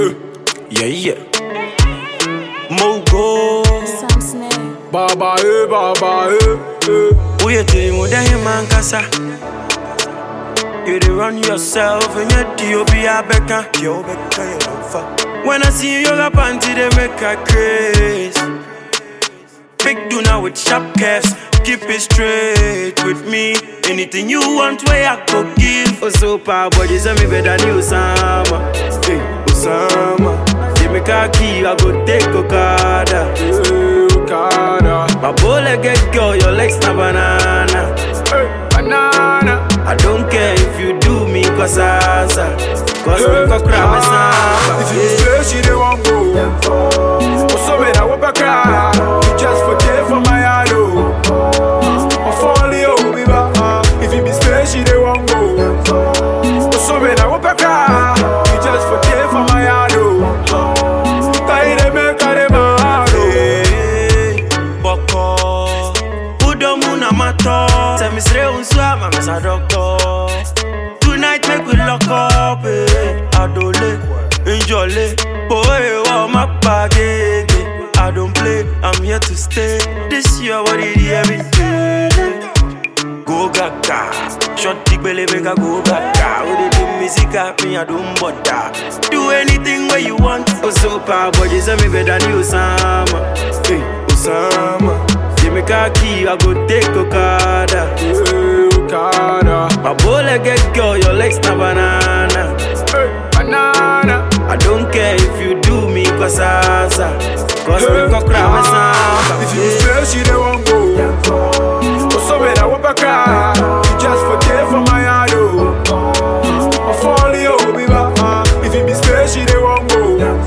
Yeah. Mogo. Baba, Who you telling me that man kasa? You dey run yourself and your D.O.B. a beka. When I see you yoga panty, they make a craze. Big Duna with sharp curves, keep it straight with me. Anything you want, where I could give. Oh, so power bodies, me better than Osama. Hey, Osama. Give me khaki, I go take Okada. Okada. My bullet get girl, your legs na banana. Hey, banana. I don't care if you do me cause asa. Cause me go cry my samba. If you say she dey want go, so me that whoop a cry. You just forget for my heart, oh. I fall you, baby. If you be say she dey want go, so me that whoop a cry. You just forget for my heart, oh. Kai de me kare ma, Boko Udo muna mato. Se mi sre unswa ma mesa doctor. Tonight make we lock up, Adole, enjoy, boy, wow, my bagage. I don't play, I'm here to stay. This year, what did you every day? Go gaga, short dick belly, make a go gaga. What they do music at me, I don't bother. Do anything where you want. Oh, so power, but you say me better than Osama. Hey, Osama. Give me khaki, I go take Okada. Okada. My bullet get girl, your legs na banana. Hey, banana. I don't care if you do me cause asa. Cause me go cry my samba. If you say she dey want go, so me that whoop a cry. You just forget for my heart, oh. I fall you, baby. If you be say she dey want go,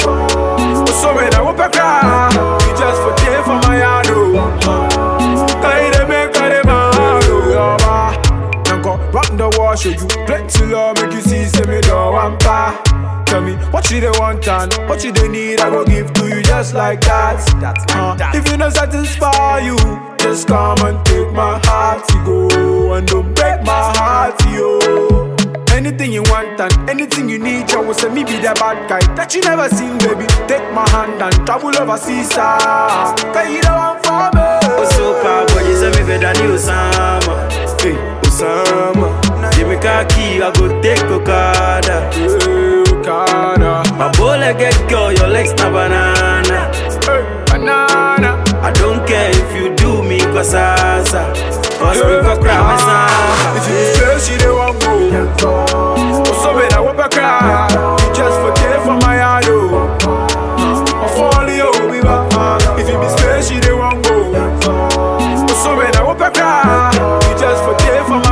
so me that whoop a cry. You just forget for my heart, oh. Kai de me kare ma, oh. Nanko rock the wall, show you plenty love, make you see say me don't want pa. Tell me what you they want and what you they need, I go give to you just like that. If you not satisfy you, just come and take my heart, you go and don't break my heart, yo. Anything you want and anything you need, I will say me be the bad guy that you never seen, baby. Take my hand and travel overseas, cause you don't want for me. Oh, so power, but you say me better than Osama. Hey, Osama. Give me khaki, I go take Okada. Okada. My bullet get girl, your legs na banana. Hey, banana. I don't care if you do me cause asa. Cause me go cry my samba. If you say she dey want go, so me that whoop a cry. You just forget for my heart, oh. I fall you, baby. If you be say she dey want go, so me that whoop a cry. You just forget for